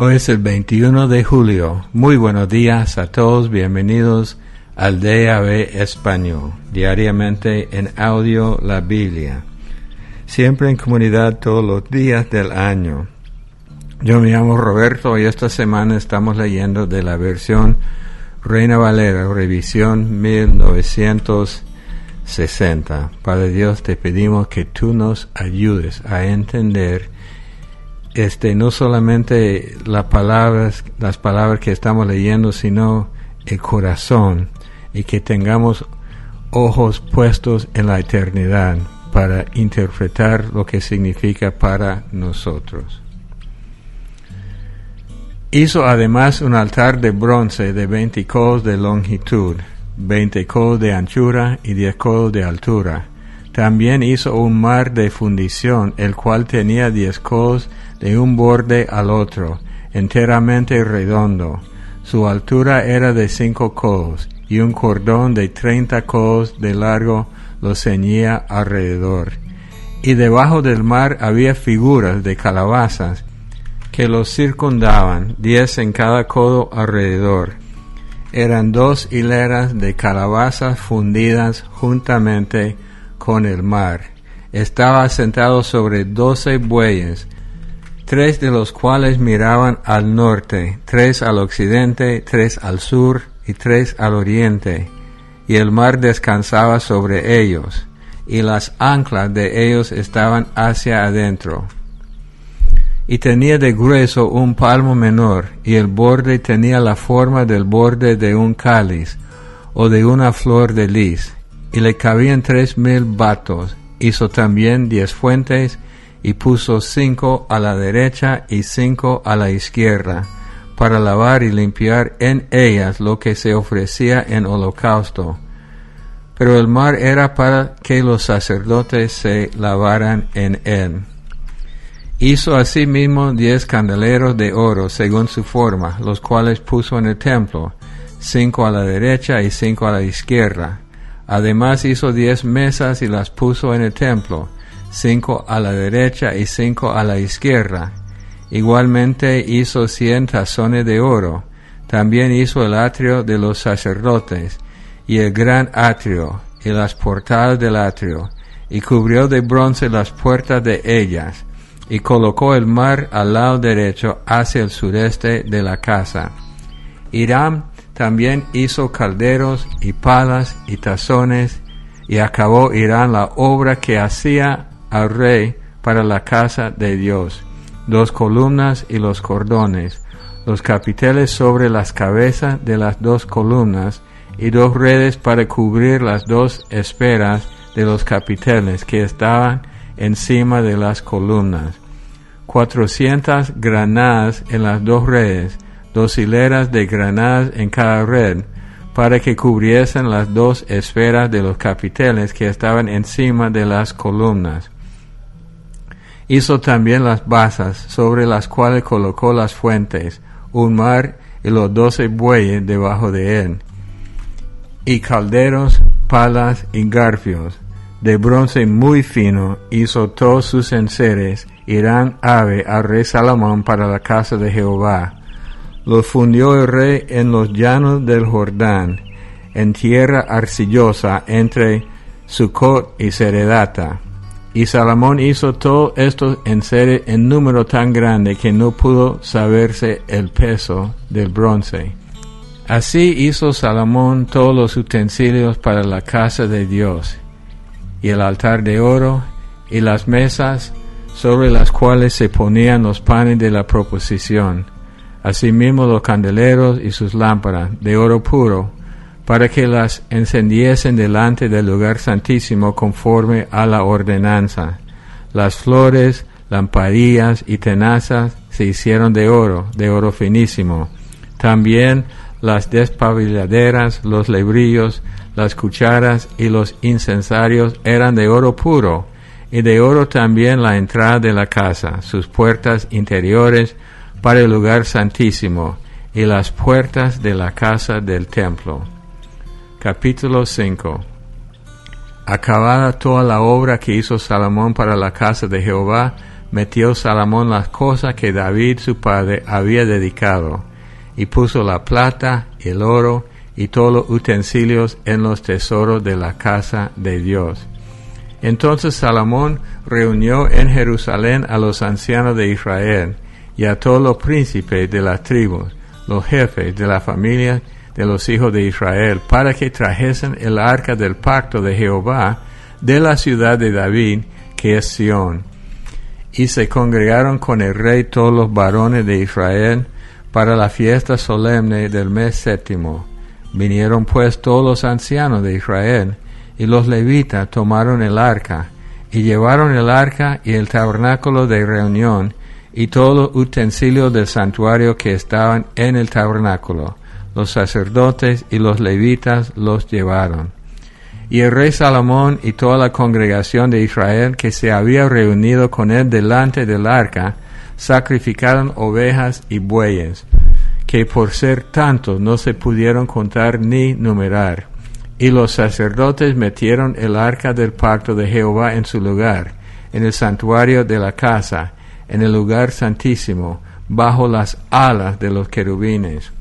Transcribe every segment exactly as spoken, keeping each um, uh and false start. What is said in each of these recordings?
Hoy es el veintiuno de julio. Muy buenos días a todos. Bienvenidos al D A B Español. Diariamente en audio la Biblia. Siempre en comunidad todos los días del año. Yo me llamo Roberto y esta semana estamos leyendo de la versión Reina Valera, revisión mil novecientos sesenta. Padre Dios, te pedimos que tú nos ayudes a entender este no solamente las palabras, las palabras que estamos leyendo, sino el corazón, y que tengamos ojos puestos en la eternidad para interpretar lo que significa para nosotros. Hizo además un altar de bronce de veinte codos de longitud, veinte codos de anchura y diez codos de altura. También hizo un mar de fundición, el cual tenía diez codos de un borde al otro, enteramente redondo. Su altura era de cinco codos, y un cordón de treinta codos de largo lo ceñía alrededor. Y debajo del mar había figuras de calabazas que los circundaban, diez en cada codo alrededor. Eran dos hileras de calabazas fundidas juntamente con el mar. Estaba sentado sobre doce bueyes, tres de los cuales miraban al norte, tres al occidente, tres al sur y tres al oriente, y el mar descansaba sobre ellos, y las anclas de ellos estaban hacia adentro. Y tenía de grueso un palmo menor, y el borde tenía la forma del borde de un cáliz, o de una flor de lis, y le cabían tres mil batos. Hizo también diez fuentes, y puso cinco a la derecha y cinco a la izquierda, para lavar y limpiar en ellas lo que se ofrecía en holocausto. Pero el mar era para que los sacerdotes se lavaran en él. Hizo asimismo diez candeleros de oro según su forma, los cuales puso en el templo, cinco a la derecha y cinco a la izquierda. Además hizo diez mesas y las puso en el templo, cinco a la derecha y cinco a la izquierda. Igualmente hizo cien tazones de oro. También hizo el atrio de los sacerdotes, y el gran atrio, y las portadas del atrio, y cubrió de bronce las puertas de ellas, y colocó el mar al lado derecho hacia el sureste de la casa. Hiram también hizo calderos y palas y tazones, y acabó Hiram la obra que hacía al rey para la casa de Dios, dos columnas y los cordones, los capiteles sobre las cabezas de las dos columnas, y dos redes para cubrir las dos esferas de los capiteles que estaban encima de las columnas, cuatrocientas granadas en las dos redes, dos hileras de granadas en cada red, para que cubriesen las dos esferas de los capiteles que estaban encima de las columnas. Hizo también las basas, sobre las cuales colocó las fuentes, un mar y los doce bueyes debajo de él, y calderos, palas y garfios. De bronce muy fino hizo todos sus enseres, Hiram ave al rey Salomón para la casa de Jehová. Los fundió el rey en los llanos del Jordán, en tierra arcillosa entre Sucot y Seredata. Y Salomón hizo todos estos enseres en número tan grande que no pudo saberse el peso del bronce. Así hizo Salomón todos los utensilios para la casa de Dios, y el altar de oro, y las mesas sobre las cuales se ponían los panes de la proposición, asimismo los candeleros y sus lámparas de oro puro, para que las encendiesen delante del lugar santísimo conforme a la ordenanza. Las flores, lamparillas y tenazas se hicieron de oro, de oro finísimo. También las despabiladeras, los lebrillos, las cucharas y los incensarios eran de oro puro, y de oro también la entrada de la casa, sus puertas interiores para el lugar santísimo, y las puertas de la casa del templo. Capítulo cinco. Acabada toda la obra que hizo Salomón para la casa de Jehová, metió Salomón las cosas que David su padre había dedicado, y puso la plata, el oro, y todos los utensilios en los tesoros de la casa de Dios. Entonces Salomón reunió en Jerusalén a los ancianos de Israel, y a todos los príncipes de las tribus, los jefes de la familia de los hijos de Israel, para que trajesen el arca del pacto de Jehová de la ciudad de David, que es Sión. Y se congregaron con el rey todos los varones de Israel para la fiesta solemne del mes séptimo. Vinieron pues todos los ancianos de Israel, y los levitas tomaron el arca, y llevaron el arca y el tabernáculo de reunión, y todos los utensilios del santuario que estaban en el tabernáculo. Los sacerdotes y los levitas los llevaron. Y el rey Salomón y toda la congregación de Israel que se había reunido con él delante del arca, sacrificaron ovejas y bueyes, que por ser tantos no se pudieron contar ni numerar. Y los sacerdotes metieron el arca del pacto de Jehová en su lugar, en el santuario de la casa, en el lugar santísimo, bajo las alas de los querubines.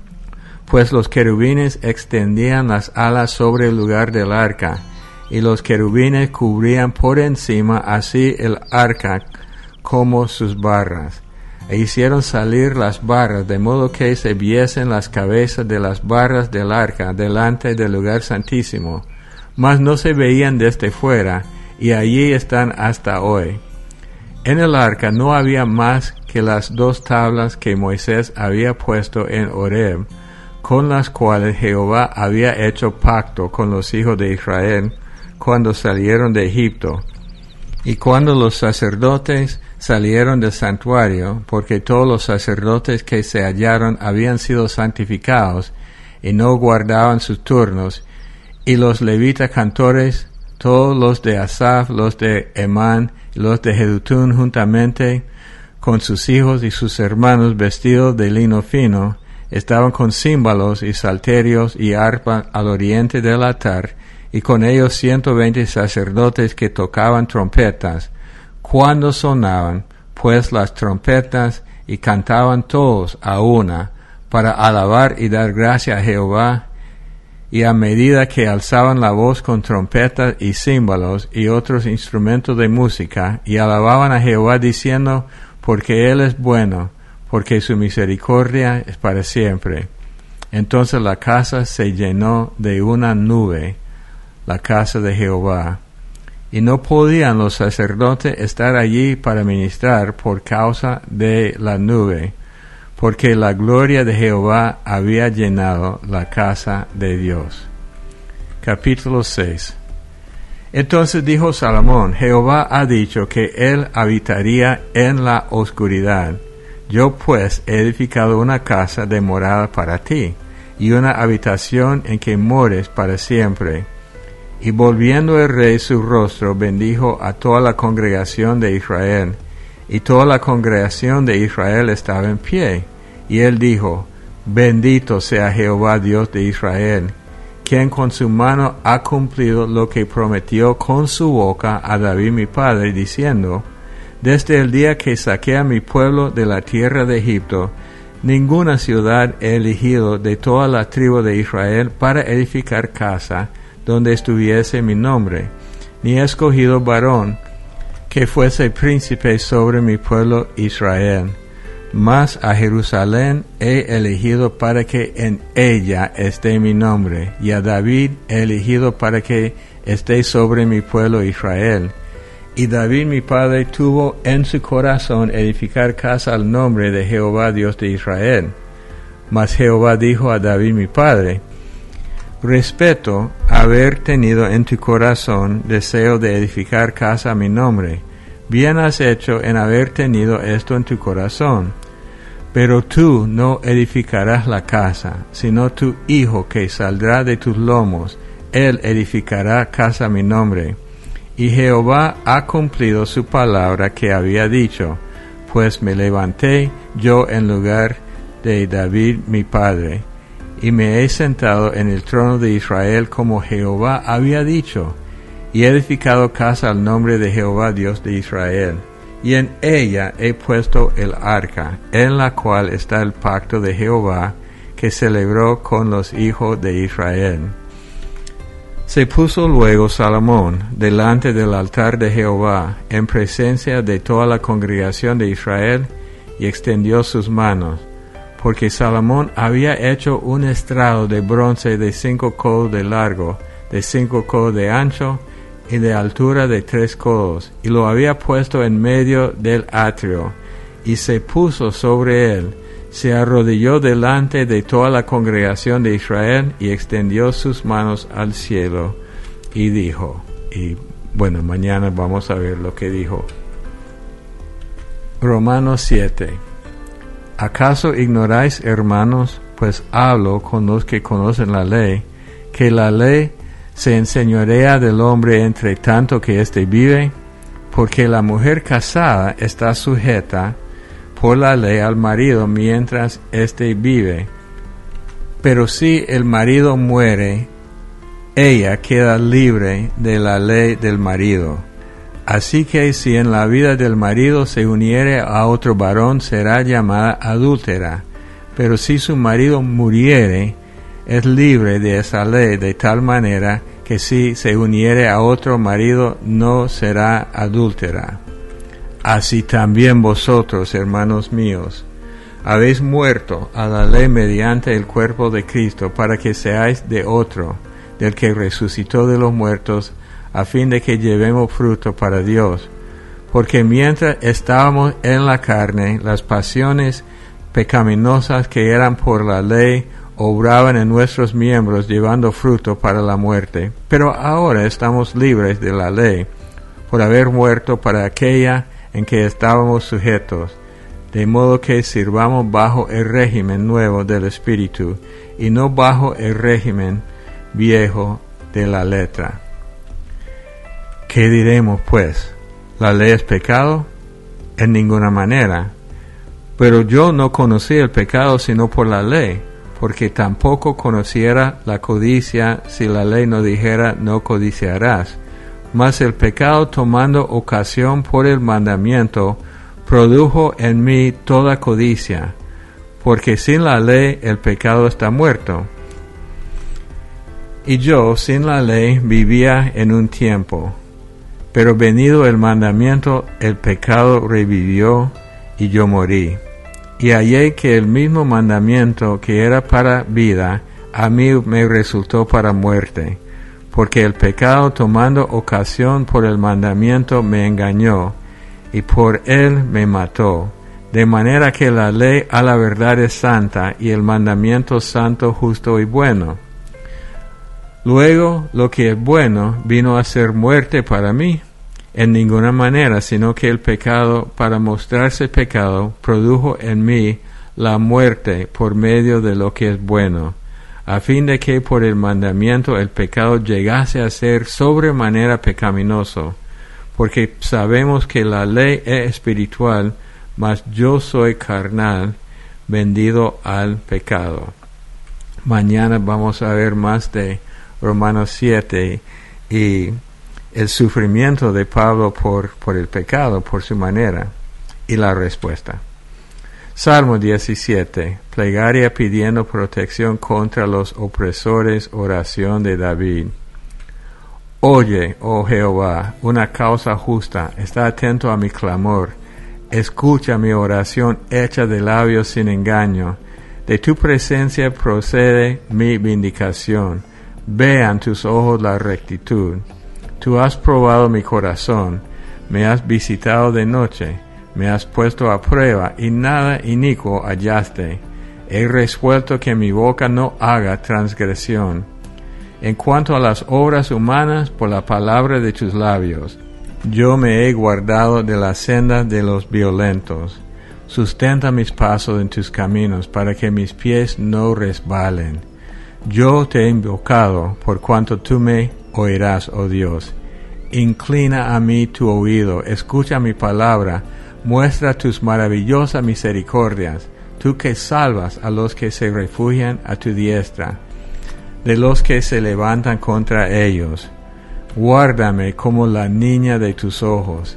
Pues los querubines extendían las alas sobre el lugar del arca, y los querubines cubrían por encima así el arca como sus barras. E hicieron salir las barras, de modo que se viesen las cabezas de las barras del arca delante del lugar santísimo, mas no se veían desde fuera, y allí están hasta hoy. En el arca no había más que las dos tablas que Moisés había puesto en Horeb, con las cuales Jehová había hecho pacto con los hijos de Israel cuando salieron de Egipto. Y cuando los sacerdotes salieron del santuario, porque todos los sacerdotes que se hallaron habían sido santificados y no guardaban sus turnos, y los levitas cantores, todos los de Asaf, los de Emán, y los de Jedutún juntamente con sus hijos y sus hermanos vestidos de lino fino, estaban con címbalos y salterios y arpa al oriente del altar, y con ellos ciento veinte sacerdotes que tocaban trompetas, cuando sonaban pues las trompetas, y cantaban todos a una, para alabar y dar gracia a Jehová. Y a medida que alzaban la voz con trompetas y címbalos y otros instrumentos de música, y alababan a Jehová diciendo, porque Él es bueno, porque su misericordia es para siempre. Entonces la casa se llenó de una nube, la casa de Jehová. Y no podían los sacerdotes estar allí para ministrar por causa de la nube, porque la gloria de Jehová había llenado la casa de Dios. Capítulo seis. Entonces dijo Salomón, Jehová ha dicho que él habitaría en la oscuridad. Yo pues he edificado una casa de morada para ti, y una habitación en que mores para siempre. Y volviendo el rey su rostro, bendijo a toda la congregación de Israel, y toda la congregación de Israel estaba en pie. Y él dijo, bendito sea Jehová Dios de Israel, quien con su mano ha cumplido lo que prometió con su boca a David mi padre, diciendo, desde el día que saqué a mi pueblo de la tierra de Egipto, ninguna ciudad he elegido de toda la tribu de Israel para edificar casa donde estuviese mi nombre, ni he escogido varón que fuese príncipe sobre mi pueblo Israel. Mas a Jerusalén he elegido para que en ella esté mi nombre, y a David he elegido para que esté sobre mi pueblo Israel. Y David mi padre tuvo en su corazón edificar casa al nombre de Jehová Dios de Israel. Mas Jehová dijo a David mi padre, respeto haber tenido en tu corazón deseo de edificar casa a mi nombre. Bien has hecho en haber tenido esto en tu corazón. Pero tú no edificarás la casa, sino tu hijo que saldrá de tus lomos, él edificará casa a mi nombre. Y Jehová ha cumplido su palabra que había dicho, pues me levanté yo en lugar de David mi padre, y me he sentado en el trono de Israel como Jehová había dicho, y he edificado casa al nombre de Jehová Dios de Israel. y en ella he puesto el arca, en la cual está el pacto de Jehová, que celebró con los hijos de Israel. Se puso luego Salomón delante del altar de Jehová, en presencia de toda la congregación de Israel, y extendió sus manos, porque Salomón había hecho un estrado de bronce de cinco codos de largo, de cinco codos de ancho, y de altura de tres codos, y lo había puesto en medio del atrio, y se puso sobre él, se arrodilló delante de toda la congregación de Israel, y extendió sus manos al cielo, y dijo, y bueno, mañana vamos a ver lo que dijo. Romanos siete. ¿Acaso ignoráis, hermanos, pues hablo con los que conocen la ley, que la ley se enseñorea del hombre entre tanto que éste vive? Porque la mujer casada está sujeta por la ley al marido mientras éste vive. Pero si el marido muere, ella queda libre de la ley del marido. Así que si en la vida del marido se uniere a otro varón, será llamada adúltera. Pero si su marido muriere, es libre de esa ley, de tal manera que si se uniere a otro marido, no será adúltera. Así también vosotros, hermanos míos, habéis muerto a la ley mediante el cuerpo de Cristo, para que seáis de otro, del que resucitó de los muertos, a fin de que llevemos fruto para Dios. Porque mientras estábamos en la carne, las pasiones pecaminosas que eran por la ley obraban en nuestros miembros, llevando fruto para la muerte. Pero ahora estamos libres de la ley, por haber muerto para aquella en que estábamos sujetos, de modo que sirvamos bajo el régimen nuevo del Espíritu, y no bajo el régimen viejo de la letra. ¿Qué diremos, pues? ¿La ley es pecado? En ninguna manera. Pero yo no conocí el pecado sino por la ley, porque tampoco conociera la codicia si la ley no dijera no codiciarás. Mas el pecado, tomando ocasión por el mandamiento, produjo en mí toda codicia, porque sin la ley el pecado está muerto. Y yo sin la ley vivía en un tiempo, pero venido el mandamiento, el pecado revivió y yo morí. Y hallé que el mismo mandamiento que era para vida, a mí me resultó para muerte, porque el pecado, tomando ocasión por el mandamiento, me engañó, y por él me mató. De manera que la ley a la verdad es santa, y el mandamiento santo, justo y bueno. Luego, lo que es bueno vino a ser muerte para mí. En ninguna manera, sino que el pecado, para mostrarse pecado, produjo en mí la muerte por medio de lo que es bueno, a fin de que por el mandamiento el pecado llegase a ser sobremanera pecaminoso, porque sabemos que la ley es espiritual, mas yo soy carnal, vendido al pecado. Mañana vamos a ver más de Romanos siete y el sufrimiento de Pablo por, por el pecado, por su manera, y la respuesta. Salmo diecisiete, plegaria pidiendo protección contra los opresores, oración de David. Oye, oh Jehová, una causa justa, está atento a mi clamor, escucha mi oración hecha de labios sin engaño, de tu presencia procede mi vindicación, vean tus ojos la rectitud. Tú has probado mi corazón, me has visitado de noche, me has puesto a prueba y nada inicuo hallaste. He resuelto que mi boca no haga transgresión. En cuanto a las obras humanas, por la palabra de tus labios, yo me he guardado de la senda de los violentos. Sustenta mis pasos en tus caminos, para que mis pies no resbalen. Yo te he invocado, por cuanto tú me oirás, oh Dios. Inclina a mí tu oído, escucha mi palabra, muestra tus maravillosas misericordias, tú que salvas a los que se refugian a tu diestra, de los que se levantan contra ellos. Guárdame como la niña de tus ojos,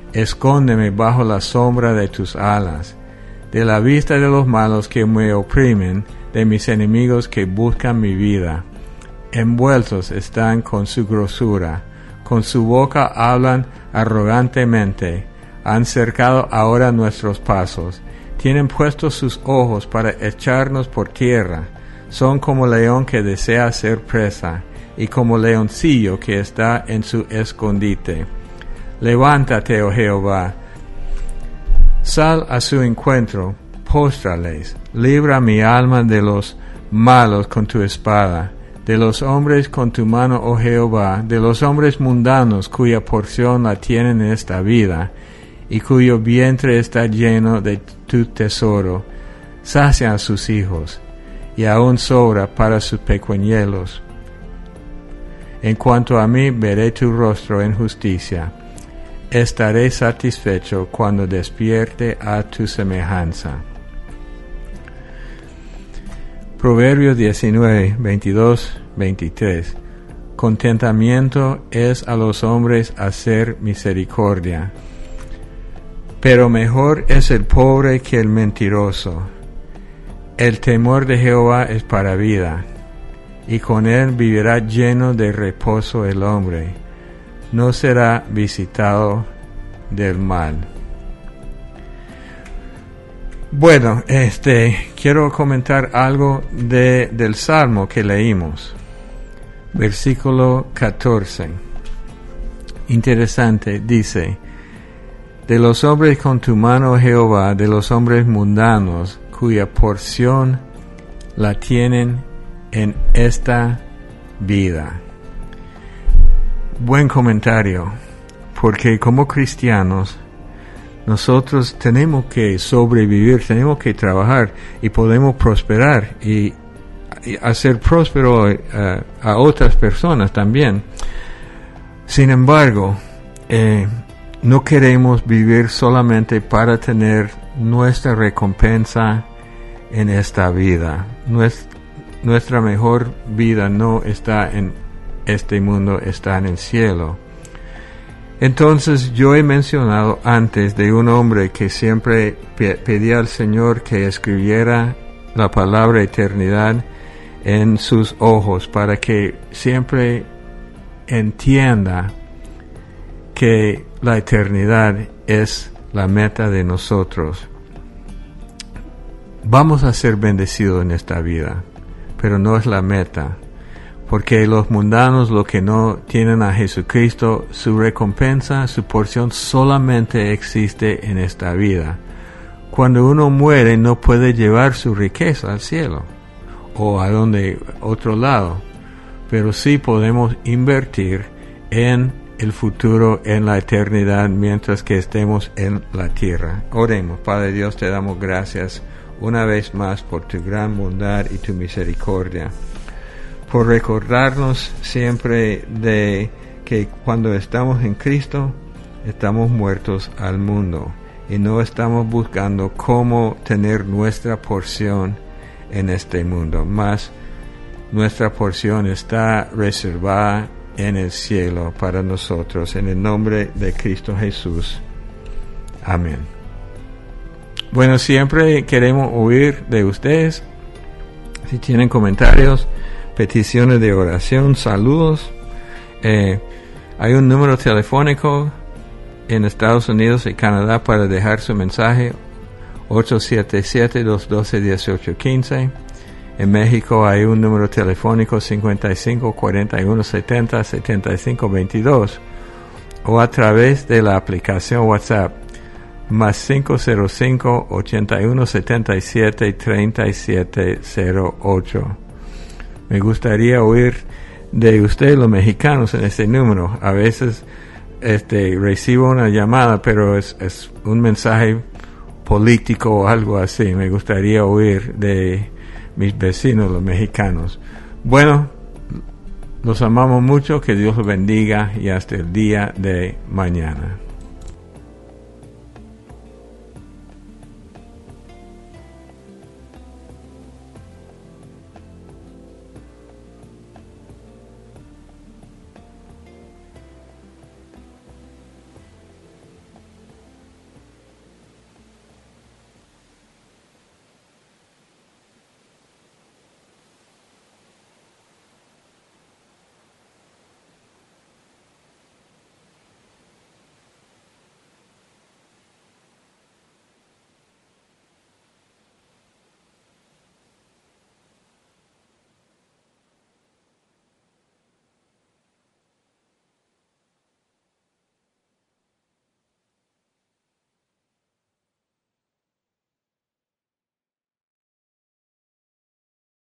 Escóndeme bajo la sombra de tus alas, de la vista de los malos que me oprimen, de mis enemigos que buscan mi vida. Envueltos están con su grosura, con su boca hablan arrogantemente, han cercado ahora nuestros pasos, tienen puestos sus ojos para echarnos por tierra, son como león que desea ser presa, y como leoncillo que está en su escondite. Levántate, oh Jehová, sal a su encuentro, póstrales, libra mi alma de los malos con tu espada, de los hombres con tu mano, oh Jehová, de los hombres mundanos cuya porción la tienen en esta vida, y cuyo vientre está lleno de tu tesoro. Sacia a sus hijos, y aún sobra para sus pequeñuelos. En cuanto a mí, veré tu rostro en justicia. Estaré satisfecho cuando despierte a tu semejanza. Proverbios diecinueve, veintidós, veintitrés. Contentamiento es a los hombres hacer misericordia, pero mejor es el pobre que el mentiroso. El temor de Jehová es para vida, y con él vivirá lleno de reposo el hombre. No será visitado del mal. Bueno, este, quiero comentar algo de, del Salmo que leímos. Versículo catorce. Interesante, dice: de los hombres con tu mano, Jehová, de los hombres mundanos, cuya porción la tienen en esta vida. Buen comentario, porque como cristianos nosotros tenemos que sobrevivir, tenemos que trabajar y podemos prosperar y, y hacer próspero uh, a otras personas también. Sin embargo, eh, no queremos vivir solamente para tener nuestra recompensa en esta vida. Nuestra, nuestra mejor vida no está en este mundo, está en el cielo. Entonces yo he mencionado antes de un hombre que siempre pe- pedía al Señor que escribiera la palabra eternidad en sus ojos para que siempre entienda que la eternidad es la meta de nosotros. Vamos a ser bendecidos en esta vida, pero no es la meta. Porque los mundanos, los que no tienen a Jesucristo, su recompensa, su porción solamente existe en esta vida. Cuando uno muere no puede llevar su riqueza al cielo o a donde otro lado, pero sí podemos invertir en el futuro, en la eternidad, mientras que estemos en la tierra. Oremos. Padre Dios, te damos gracias una vez más por tu gran bondad y tu misericordia, por recordarnos siempre de que cuando estamos en Cristo, estamos muertos al mundo y no estamos buscando cómo tener nuestra porción en este mundo, más nuestra porción está reservada en el cielo para nosotros, en el nombre de Cristo Jesús. Amén. Bueno, siempre queremos oír de ustedes. Si tienen comentarios, peticiones de oración, saludos, eh, hay un número telefónico en Estados Unidos y Canadá para dejar su mensaje, ocho siete siete, dos uno dos, uno ocho uno cinco. En México hay un número telefónico cincuenta y cinco, cuarenta y uno, setenta, setenta y cinco, veintidós, o a través de la aplicación WhatsApp más cinco cero cinco, ochenta y uno, setenta y siete, treinta y siete cero ocho. Me gustaría oír de ustedes, los mexicanos, en este número. A veces este, recibo una llamada, pero es, es un mensaje político o algo así. Me gustaría oír de mis vecinos, los mexicanos. Bueno, los amamos mucho, que Dios los bendiga y hasta el día de mañana.